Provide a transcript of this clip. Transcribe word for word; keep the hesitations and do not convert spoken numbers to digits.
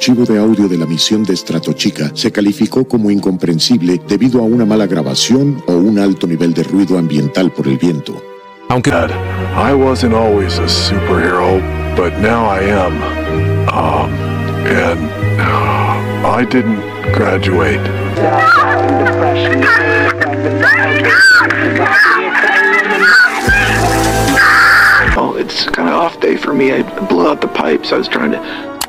archivo de audio de la misión de Stratochica se calificó como incomprensible debido a una mala grabación o un alto nivel de ruido ambiental por el viento. Aunque I wasn't always a superhero, but now I am. Um, and uh, I didn't graduate. Oh, it's kind of off day for me. I blew out the pipes. I was trying to